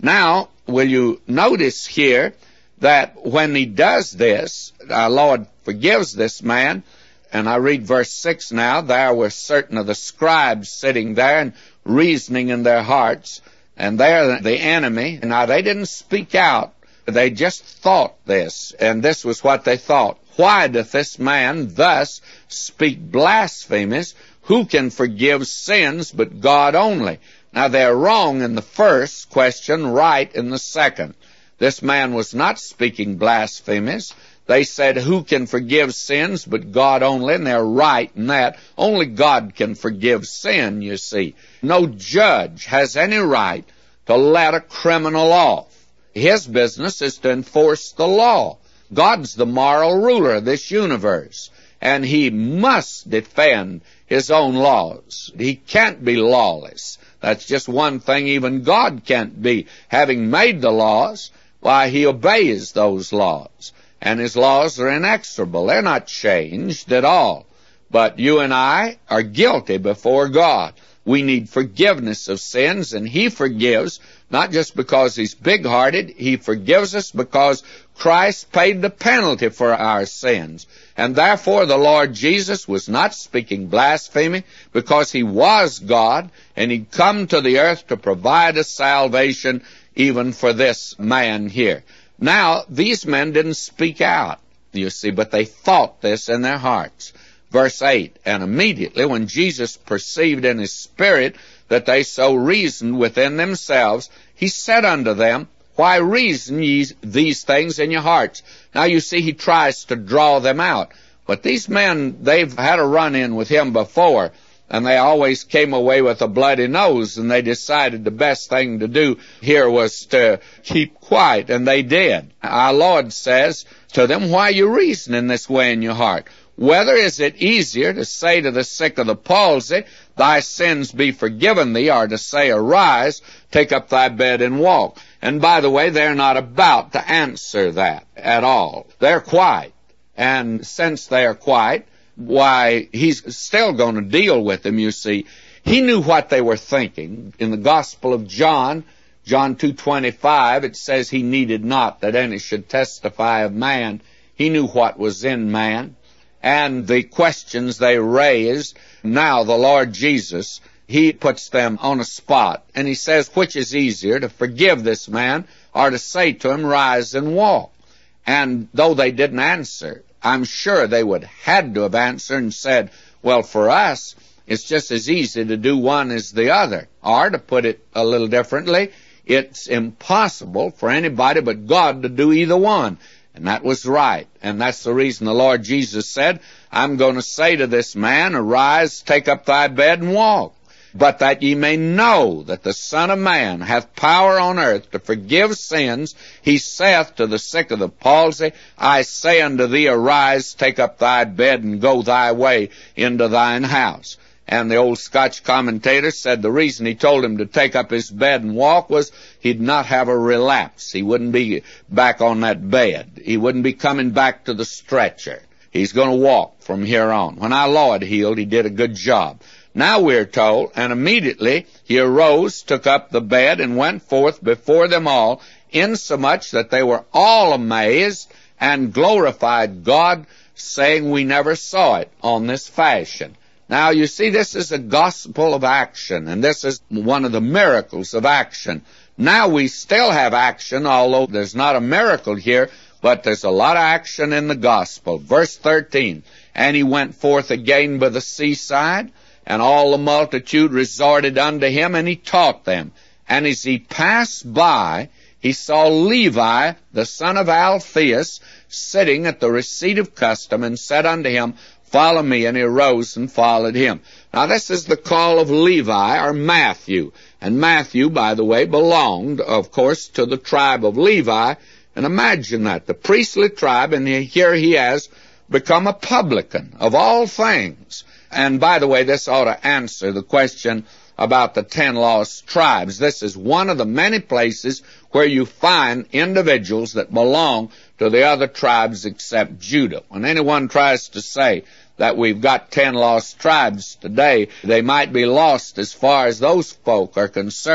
Now, will you notice here that when he does this, our Lord forgives this man, and I read verse 6 now, there were certain of the scribes sitting there and reasoning in their hearts, and they're the enemy. Now, they didn't speak out. They just thought this, and this was what they thought. Why doth this man thus speak blasphemies? Who can forgive sins but God only? Now, they're wrong in the first question, right in the second. This man was not speaking blasphemies. They said, who can forgive sins but God only? And they're right in that. Only God can forgive sin, you see. No judge has any right to let a criminal off. His business is to enforce the law. God's the moral ruler of this universe, and he must defend his own laws. He can't be lawless. That's just one thing even God can't be. Having made the laws, why, he obeys those laws. And his laws are inexorable. They're not changed at all. But you and I are guilty before God. We need forgiveness of sins, and he forgives, not just because he's big-hearted. He forgives us because Christ paid the penalty for our sins. And therefore the Lord Jesus was not speaking blasphemy, because he was God, and he'd come to the earth to provide us salvation even for this man here. Now, these men didn't speak out, you see, but they thought this in their hearts. Verse 8, and immediately when Jesus perceived in his spirit that they so reasoned within themselves, he said unto them, why reason ye these things in your hearts? Now, you see, he tries to draw them out. But these men, they've had a run-in with him before, and they always came away with a bloody nose, and they decided the best thing to do here was to keep quiet, and they did. Our Lord says to them, why you reasoning this way in your heart? Whether is it easier to say to the sick of the palsy, thy sins be forgiven thee, or to say, arise, take up thy bed and walk? And by the way, they're not about to answer that at all. They're quiet. And since they're quiet, why, he's still going to deal with them, you see. He knew what they were thinking. In the Gospel of John, John 2:25, it says he needed not that any should testify of man. He knew what was in man. And the questions they raised, now the Lord Jesus, he puts them on a spot. And he says, which is easier, to forgive this man or to say to him, rise and walk? And though they didn't answer, I'm sure they would had to have answered and said, well, for us, it's just as easy to do one as the other. Or, to put it a little differently, it's impossible for anybody but God to do either one. And that was right. And that's the reason the Lord Jesus said, I'm going to say to this man, arise, take up thy bed and walk. But that ye may know that the Son of Man hath power on earth to forgive sins, he saith to the sick of the palsy, I say unto thee, arise, take up thy bed, and go thy way into thine house. And the old Scotch commentator said the reason he told him to take up his bed and walk was he'd not have a relapse. He wouldn't be back on that bed. He wouldn't be coming back to the stretcher. He's going to walk from here on. When our Lord healed, he did a good job. Now we're told, and immediately he arose, took up the bed, and went forth before them all, insomuch that they were all amazed and glorified God, saying, we never saw it on this fashion. Now, you see, this is a gospel of action, and this is one of the miracles of action. Now we still have action, although there's not a miracle here, but there's a lot of action in the gospel. Verse 13, and he went forth again by the seaside, and all the multitude resorted unto him, and he taught them. And as he passed by, he saw Levi, the son of Alphaeus, sitting at the receipt of custom, and said unto him, follow me. And he arose and followed him. Now this is the call of Levi, or Matthew. And Matthew, by the way, belonged, of course, to the tribe of Levi. And imagine that, the priestly tribe, and here he has become a publican of all things. And by the way, this ought to answer the question about the 10 lost tribes. This is one of the many places where you find individuals that belong to the other tribes except Judah. When anyone tries to say that we've got 10 lost tribes today, they might be lost as far as those folk are concerned,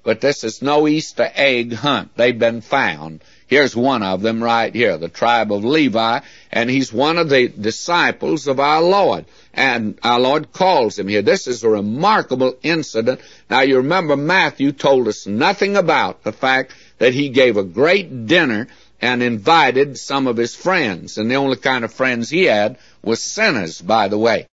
but this is no Easter egg hunt. They've been found. Here's one of them right here, the tribe of Levi, and he's one of the disciples of our Lord. And our Lord calls him here. This is a remarkable incident. Now, you remember Matthew told us nothing about the fact that he gave a great dinner and invited some of his friends. And the only kind of friends he had was sinners, by the way.